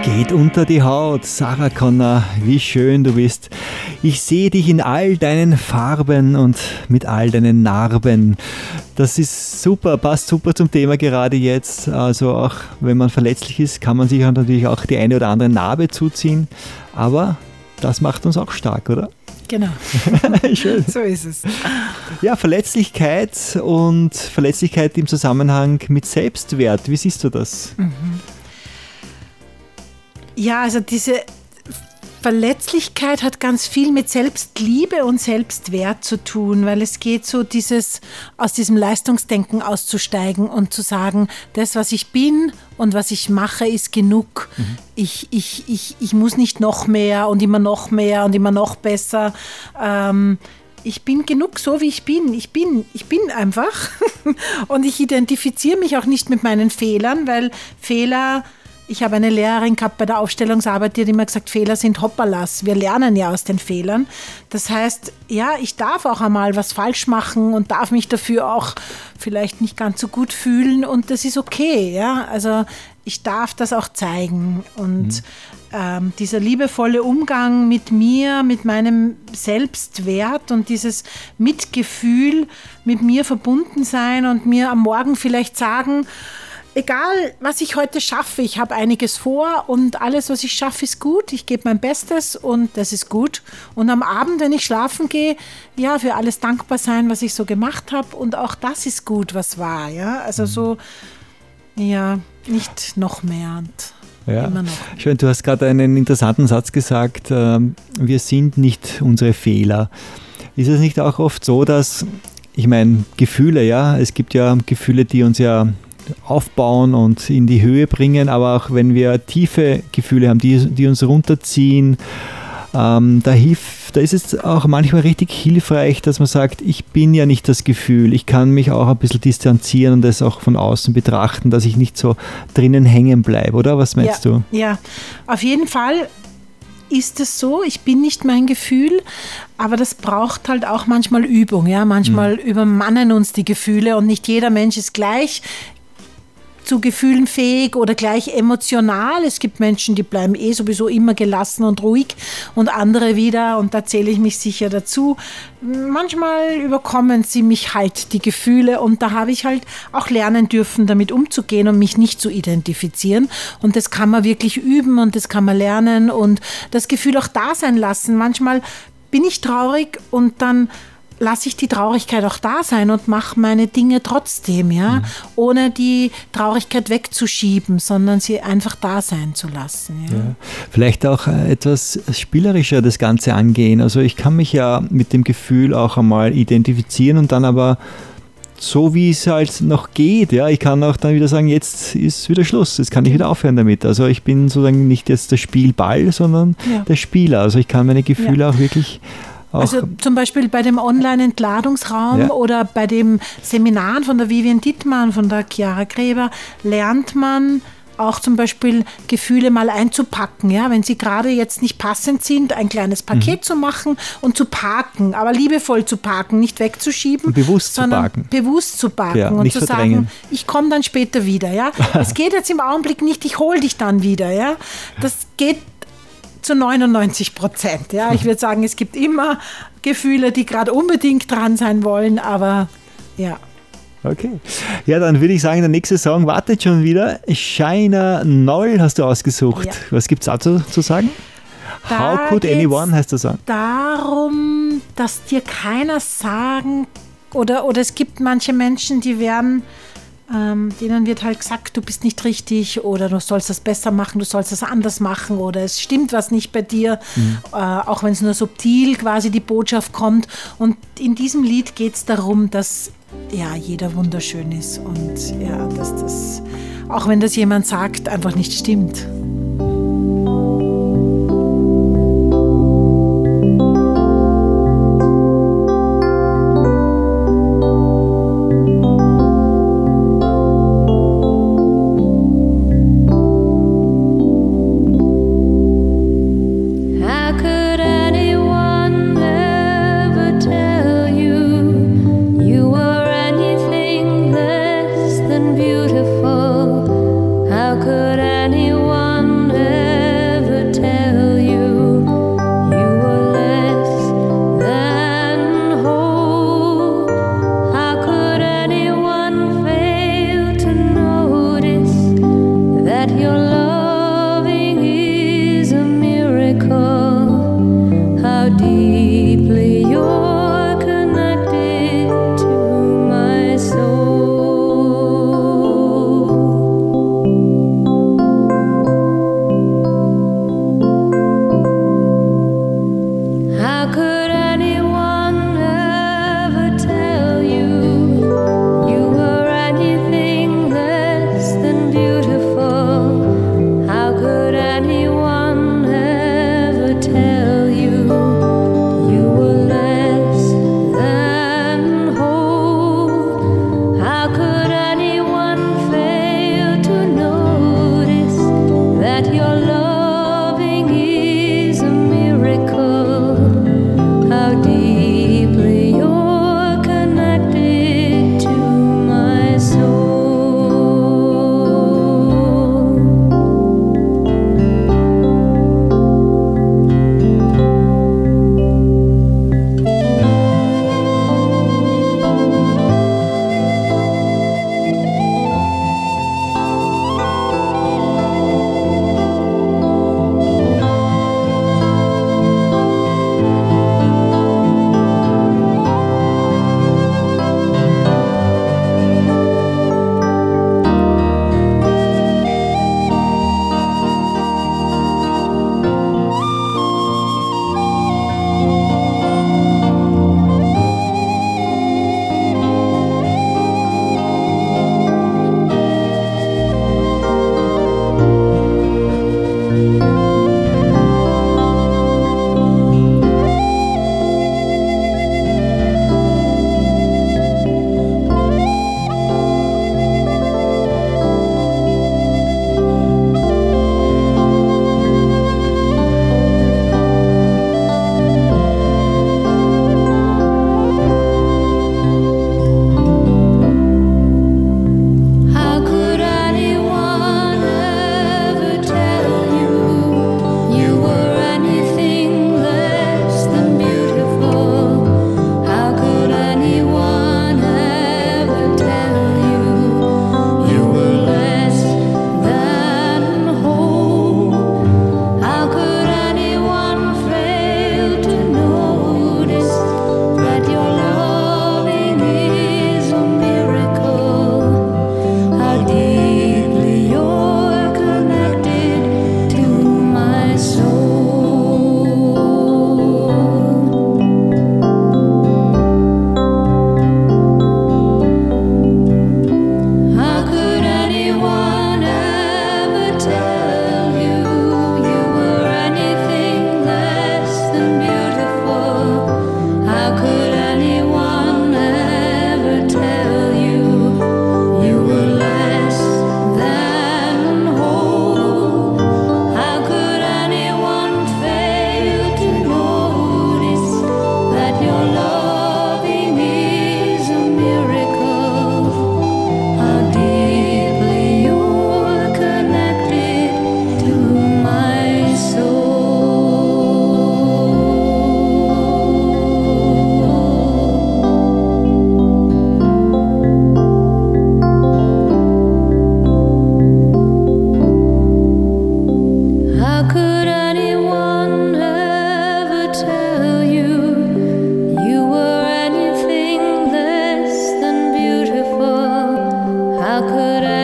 Geht unter die Haut, Sarah Connor, wie schön du bist. Ich sehe dich in all deinen Farben und mit all deinen Narben. Das ist super, passt super zum Thema gerade jetzt. Also auch wenn man verletzlich ist, kann man sich natürlich auch die eine oder andere Narbe zuziehen. Aber das macht uns auch stark, oder? Genau. Schön. So ist es. Ja, Verletzlichkeit und Verletzlichkeit im Zusammenhang mit Selbstwert. Wie siehst du das? Ja, also diese Verletzlichkeit hat ganz viel mit Selbstliebe und Selbstwert zu tun, weil es geht so aus diesem Leistungsdenken auszusteigen und zu sagen, das, was ich bin und was ich mache, ist genug. Ich muss nicht noch mehr und immer noch mehr und immer noch besser. Ich bin genug so, wie ich bin. Ich bin einfach. Und ich identifiziere mich auch nicht mit meinen Fehlern, weil ich habe eine Lehrerin gehabt bei der Aufstellungsarbeit, die hat immer gesagt, Fehler sind Hoppalas. Wir lernen ja aus den Fehlern. Das heißt, ja, ich darf auch einmal was falsch machen und darf mich dafür auch vielleicht nicht ganz so gut fühlen und das ist okay. Ja? Also ich darf das auch zeigen und dieser liebevolle Umgang mit mir, mit meinem Selbstwert und dieses Mitgefühl mit mir verbunden sein und mir am Morgen vielleicht sagen, egal, was ich heute schaffe, ich habe einiges vor und alles, was ich schaffe, ist gut. Ich gebe mein Bestes und das ist gut. Und am Abend, wenn ich schlafen gehe, ja, für alles dankbar sein, was ich so gemacht habe. Und auch das ist gut, was war. Ja? Also so, ja, nicht noch mehr und ja. Immer noch. Schön, du hast gerade einen interessanten Satz gesagt, wir sind nicht unsere Fehler. Ist es nicht auch oft so, dass, ich meine, Gefühle, ja, es gibt ja Gefühle, die uns ja aufbauen und in die Höhe bringen, aber auch wenn wir tiefe Gefühle haben, die uns runterziehen, da ist es auch manchmal richtig hilfreich, dass man sagt, ich bin ja nicht das Gefühl, ich kann mich auch ein bisschen distanzieren und das auch von außen betrachten, dass ich nicht so drinnen hängen bleibe, oder? Was meinst du? Ja, auf jeden Fall ist es so, ich bin nicht mein Gefühl, aber das braucht halt auch manchmal Übung. Ja? Manchmal übermannen uns die Gefühle und nicht jeder Mensch ist gleich zu Gefühlen fähig oder gleich emotional. Es gibt Menschen, die bleiben sowieso immer gelassen und ruhig und andere wieder, und da zähle ich mich sicher dazu, manchmal überkommen sie mich halt, die Gefühle, und da habe ich halt auch lernen dürfen, damit umzugehen und mich nicht zu identifizieren, und das kann man wirklich üben und das kann man lernen und das Gefühl auch da sein lassen. Manchmal bin ich traurig und dann lasse ich die Traurigkeit auch da sein und mache meine Dinge trotzdem, ja, ohne die Traurigkeit wegzuschieben, sondern sie einfach da sein zu lassen. Ja. Ja. Vielleicht auch etwas spielerischer das Ganze angehen. Also ich kann mich ja mit dem Gefühl auch einmal identifizieren und dann aber so, wie es halt noch geht, ja, ich kann auch dann wieder sagen, jetzt ist wieder Schluss, jetzt kann ich wieder aufhören damit. Also ich bin sozusagen nicht jetzt der Spielball, sondern der Spieler. Also ich kann meine Gefühle auch wirklich also zum Beispiel bei dem Online-Entladungsraum oder bei dem Seminaren von der Vivian Dittmann, von der Chiara Gräber, lernt man auch zum Beispiel Gefühle mal einzupacken, ja, wenn sie gerade jetzt nicht passend sind, ein kleines Paket zu machen und zu parken, aber liebevoll zu parken, nicht wegzuschieben, sondern bewusst zu parken und zu sagen, ich komme dann später wieder, ja. Es geht jetzt im Augenblick nicht, ich hole dich dann wieder, ja. Das geht zu 99%. Ja. Ich würde sagen, es gibt immer Gefühle, die gerade unbedingt dran sein wollen, aber ja. Okay. Ja, dann würde ich sagen, der nächste Song wartet schon wieder. Shiner Noll hast du ausgesucht. Ja. Was gibt es dazu zu sagen? How Could Anyone heißt der Song. Darum, dass dir keiner sagen, oder es gibt manche Menschen, die werden denen wird halt gesagt, du bist nicht richtig oder du sollst das besser machen, du sollst das anders machen oder es stimmt was nicht bei dir, auch wenn es nur subtil quasi die Botschaft kommt. Und in diesem Lied geht es darum, dass ja, jeder wunderschön ist und ja, dass das, auch wenn das jemand sagt, einfach nicht stimmt. Beautiful, how could anyone How could anyone ever tell you you were anything less than beautiful? How could